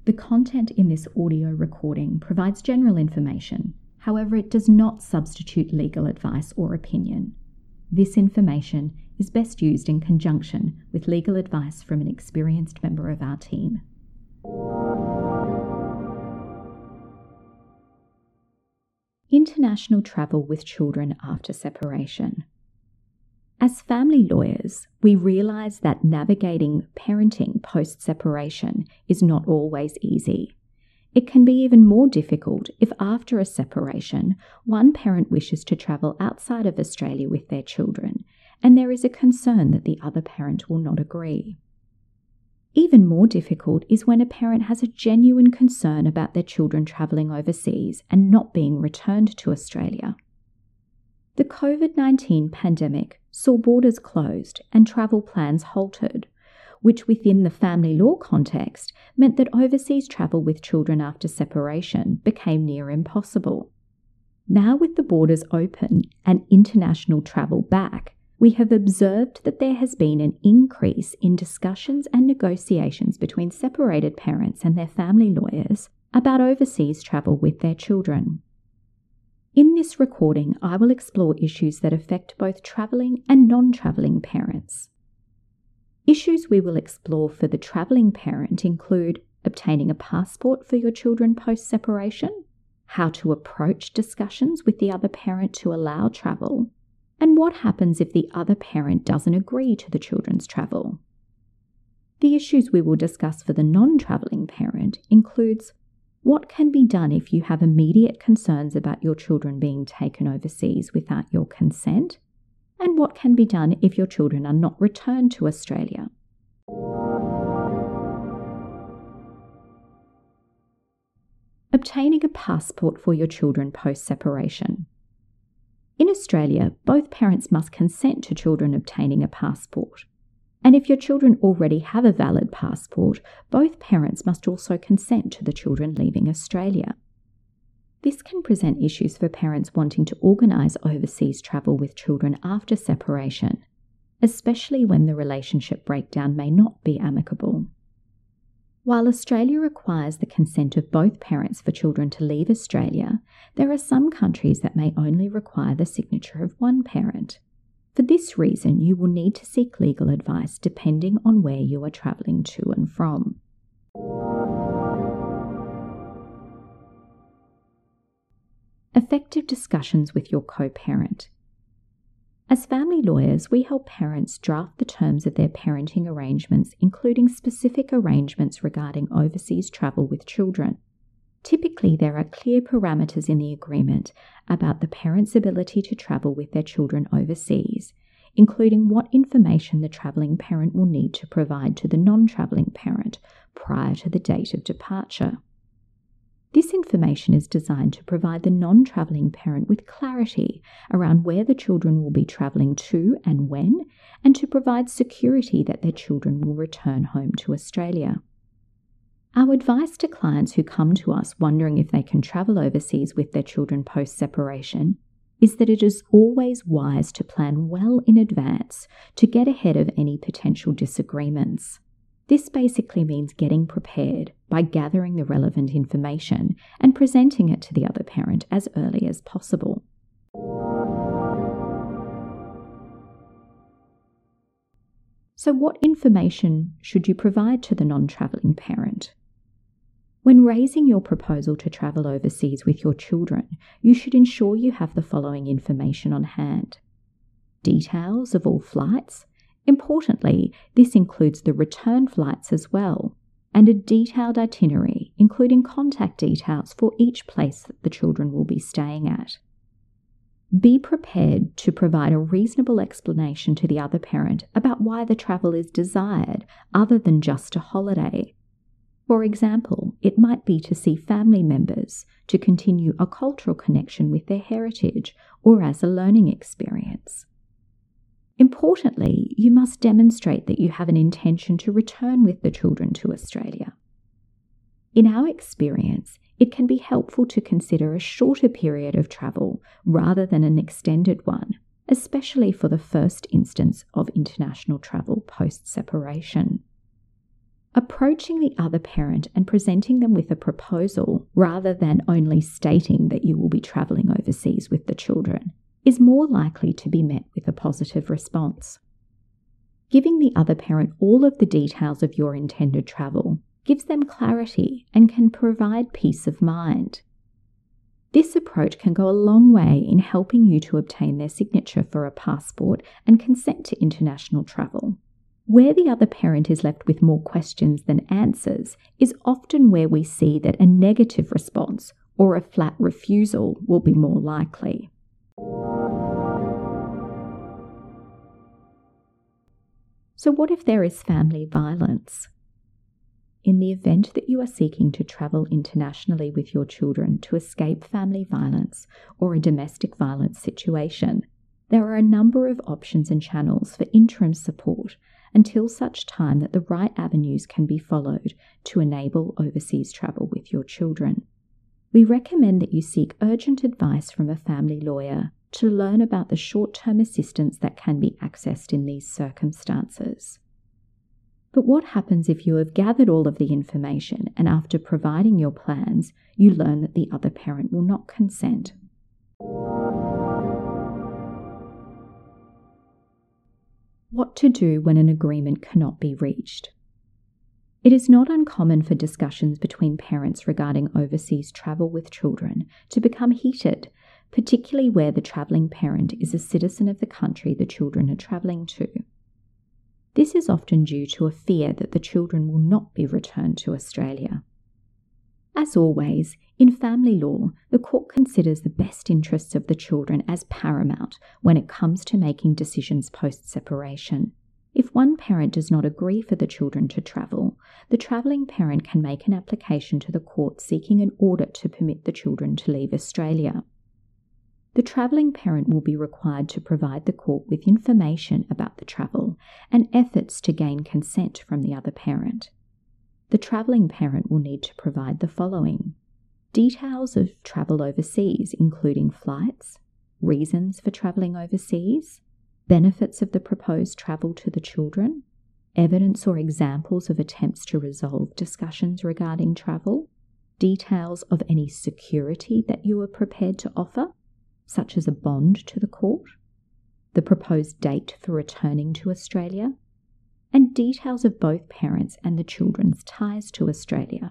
The content in this audio recording provides general information. However, it does not substitute legal advice or opinion. This information is best used in conjunction with legal advice from an experienced member of our team. International travel with children after separation. As family lawyers, we realise that navigating parenting post-separation is not always easy. It can be even more difficult if after a separation, one parent wishes to travel outside of Australia with their children, and there is a concern that the other parent will not agree. Even more difficult is when a parent has a genuine concern about their children travelling overseas and not being returned to Australia. The COVID-19 pandemic saw borders closed and travel plans halted, which within the family law context meant that overseas travel with children after separation became near impossible. Now with the borders open and international travel back, we have observed that there has been an increase in discussions and negotiations between separated parents and their family lawyers about overseas travel with their children. In this recording, I will explore issues that affect both travelling and non-travelling parents. Issues we will explore for the travelling parent include obtaining a passport for your children post-separation, how to approach discussions with the other parent to allow travel, and what happens if the other parent doesn't agree to the children's travel. The issues we will discuss for the non-travelling parent includes what can be done if you have immediate concerns about your children being taken overseas without your consent, and what can be done if your children are not returned to Australia. Obtaining a passport for your children post-separation. In Australia, both parents must consent to children obtaining a passport. And if your children already have a valid passport, both parents must also consent to the children leaving Australia. This can present issues for parents wanting to organise overseas travel with children after separation, especially when the relationship breakdown may not be amicable. While Australia requires the consent of both parents for children to leave Australia, there are some countries that may only require the signature of one parent. For this reason, you will need to seek legal advice depending on where you are travelling to and from. Effective discussions with your co-parent. As family lawyers, we help parents draft the terms of their parenting arrangements, including specific arrangements regarding overseas travel with children. Typically, there are clear parameters in the agreement about the parent's ability to travel with their children overseas, including what information the travelling parent will need to provide to the non-travelling parent prior to the date of departure. This information is designed to provide the non-travelling parent with clarity around where the children will be travelling to and when, and to provide security that their children will return home to Australia. Our advice to clients who come to us wondering if they can travel overseas with their children post-separation is that it is always wise to plan well in advance to get ahead of any potential disagreements. This basically means getting prepared by gathering the relevant information and presenting it to the other parent as early as possible. So what information should you provide to the non-travelling parent? When raising your proposal to travel overseas with your children, you should ensure you have the following information on hand. Details of all flights. Importantly, this includes the return flights as well, and a detailed itinerary, including contact details for each place that the children will be staying at. Be prepared to provide a reasonable explanation to the other parent about why the travel is desired, other than just a holiday. For example, it might be to see family members, to continue a cultural connection with their heritage, or as a learning experience. Importantly, you must demonstrate that you have an intention to return with the children to Australia. In our experience, it can be helpful to consider a shorter period of travel rather than an extended one, especially for the first instance of international travel post-separation. Approaching the other parent and presenting them with a proposal rather than only stating that you will be travelling overseas with the children is more likely to be met with a positive response. Giving the other parent all of the details of your intended travel gives them clarity and can provide peace of mind. This approach can go a long way in helping you to obtain their signature for a passport and consent to international travel. Where the other parent is left with more questions than answers is often where we see that a negative response or a flat refusal will be more likely. So what if there is family violence? In the event that you are seeking to travel internationally with your children to escape family violence or a domestic violence situation, there are a number of options and channels for interim support until such time that the right avenues can be followed to enable overseas travel with your children. We recommend that you seek urgent advice from a family lawyer to learn about the short-term assistance that can be accessed in these circumstances. But what happens if you have gathered all of the information and after providing your plans, you learn that the other parent will not consent? What to do when an agreement cannot be reached? It is not uncommon for discussions between parents regarding overseas travel with children to become heated, particularly where the travelling parent is a citizen of the country the children are travelling to. This is often due to a fear that the children will not be returned to Australia. As always, in family law, the court considers the best interests of the children as paramount when it comes to making decisions post-separation. If one parent does not agree for the children to travel, the travelling parent can make an application to the court seeking an order to permit the children to leave Australia. The travelling parent will be required to provide the court with information about the travel and efforts to gain consent from the other parent. The travelling parent will need to provide the following: details of travel overseas, including flights, reasons for travelling overseas, benefits of the proposed travel to the children, evidence or examples of attempts to resolve discussions regarding travel, details of any security that you are prepared to offer, such as a bond to the court, the proposed date for returning to Australia, and details of both parents and the children's ties to Australia.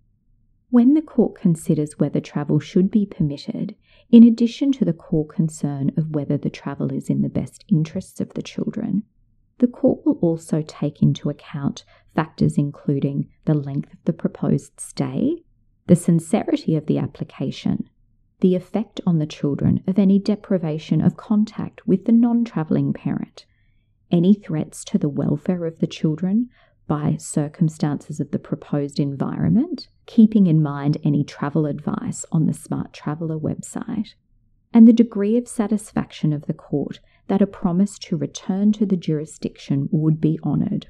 When the court considers whether travel should be permitted, in addition to the core concern of whether the travel is in the best interests of the children, the court will also take into account factors including the length of the proposed stay, the sincerity of the application, the effect on the children of any deprivation of contact with the non-travelling parent, any threats to the welfare of the children by circumstances of the proposed environment, keeping in mind any travel advice on the Smart Traveller website, and the degree of satisfaction of the court that a promise to return to the jurisdiction would be honoured.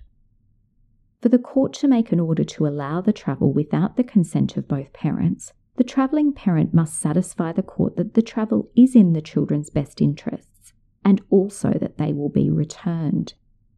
For the court to make an order to allow the travel without the consent of both parents, the travelling parent must satisfy the court that the travel is in the children's best interests and also that they will be returned.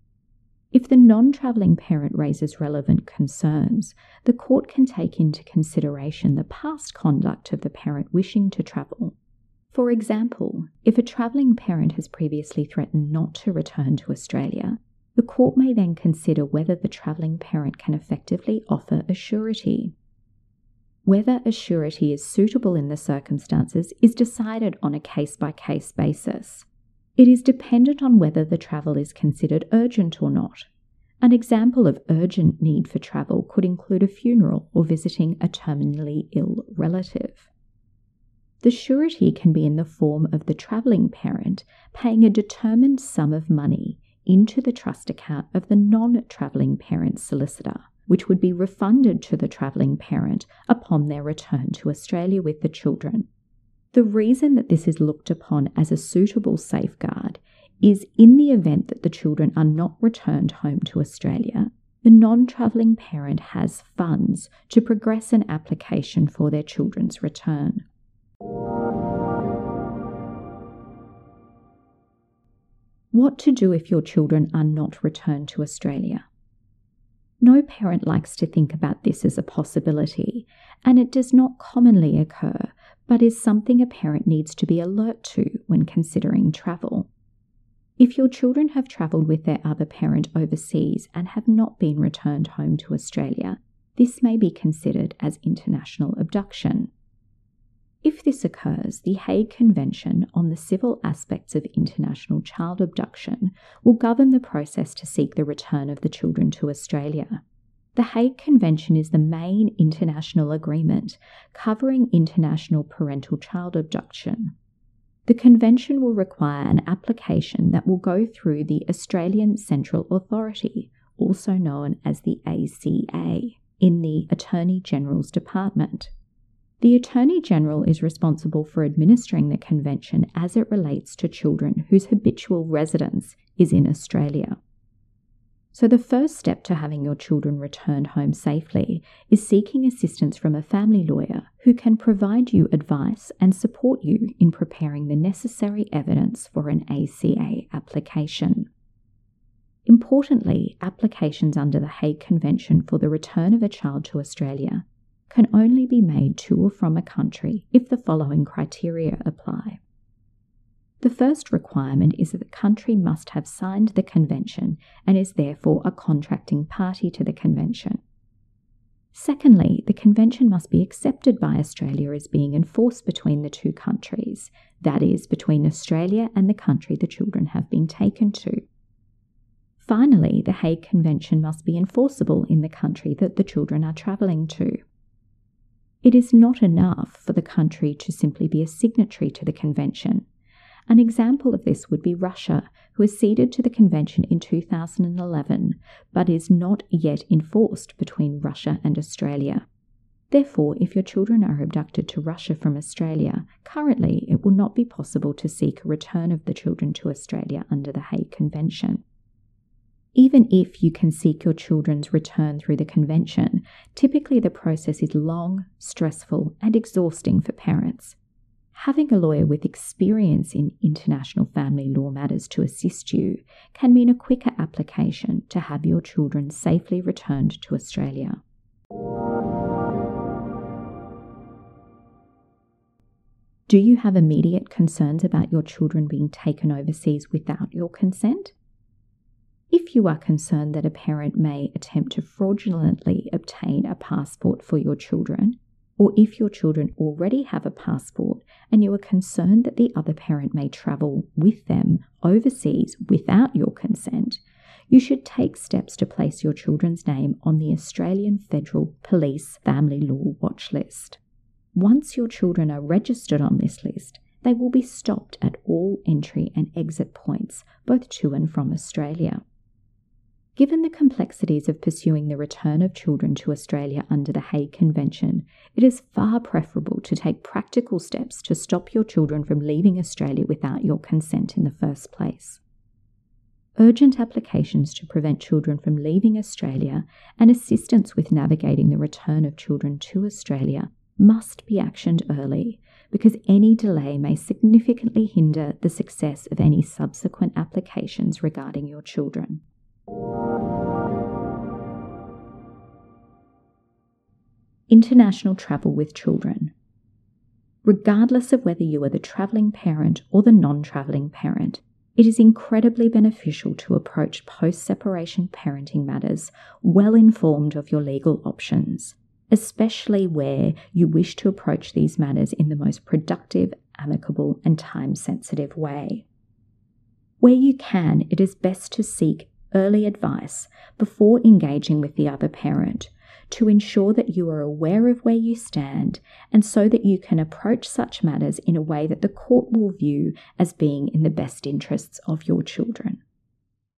If the non-travelling parent raises relevant concerns, the court can take into consideration the past conduct of the parent wishing to travel. For example, if a travelling parent has previously threatened not to return to Australia, the court may then consider whether the travelling parent can effectively offer a surety. Whether a surety is suitable in the circumstances is decided on a case-by-case basis. It is dependent on whether the travel is considered urgent or not. An example of urgent need for travel could include a funeral or visiting a terminally ill relative. The surety can be in the form of the travelling parent paying a determined sum of money into the trust account of the non-travelling parent's solicitor, which would be refunded to the travelling parent upon their return to Australia with the children. The reason that this is looked upon as a suitable safeguard is in the event that the children are not returned home to Australia, the non-travelling parent has funds to progress an application for their children's return. What to do if your children are not returned to Australia? No parent likes to think about this as a possibility, and it does not commonly occur, but is something a parent needs to be alert to when considering travel. If your children have travelled with their other parent overseas and have not been returned home to Australia, this may be considered as international abduction. If this occurs, the Hague Convention on the Civil Aspects of International Child Abduction will govern the process to seek the return of the children to Australia. The Hague Convention is the main international agreement covering international parental child abduction. The convention will require an application that will go through the Australian Central Authority, also known as the ACA, in the Attorney General's Department. The Attorney General is responsible for administering the convention as it relates to children whose habitual residence is in Australia. So the first step to having your children returned home safely is seeking assistance from a family lawyer who can provide you advice and support you in preparing the necessary evidence for an ACA application. Importantly, applications under the Hague Convention for the return of a child to Australia can only be made to or from a country if the following criteria apply. The first requirement is that the country must have signed the convention and is therefore a contracting party to the convention. Secondly, the convention must be accepted by Australia as being enforced between the two countries, that is, between Australia and the country the children have been taken to. Finally, the Hague Convention must be enforceable in the country that the children are travelling to. It is not enough for the country to simply be a signatory to the convention. An example of this would be Russia, who acceded to the convention in 2011, but is not yet enforced between Russia and Australia. Therefore, if your children are abducted to Russia from Australia, currently it will not be possible to seek a return of the children to Australia under the Hague Convention. Even if you can seek your children's return through the convention, typically the process is long, stressful, and exhausting for parents. Having a lawyer with experience in international family law matters to assist you can mean a quicker application to have your children safely returned to Australia. Do you have immediate concerns about your children being taken overseas without your consent? If you are concerned that a parent may attempt to fraudulently obtain a passport for your children, or if your children already have a passport and you are concerned that the other parent may travel with them overseas without your consent, you should take steps to place your children's name on the Australian Federal Police Family Law Watch List. Once your children are registered on this list, they will be stopped at all entry and exit points, both to and from Australia. Given the complexities of pursuing the return of children to Australia under the Hague Convention, it is far preferable to take practical steps to stop your children from leaving Australia without your consent in the first place. Urgent applications to prevent children from leaving Australia and assistance with navigating the return of children to Australia must be actioned early, because any delay may significantly hinder the success of any subsequent applications regarding your children. International travel with children. Regardless of whether you are the travelling parent or the non-travelling parent, it is incredibly beneficial to approach post-separation parenting matters well informed of your legal options, especially where you wish to approach these matters in the most productive, amicable, and time-sensitive way. Where you can, it is best to seek early advice before engaging with the other parent to ensure that you are aware of where you stand and so that you can approach such matters in a way that the court will view as being in the best interests of your children.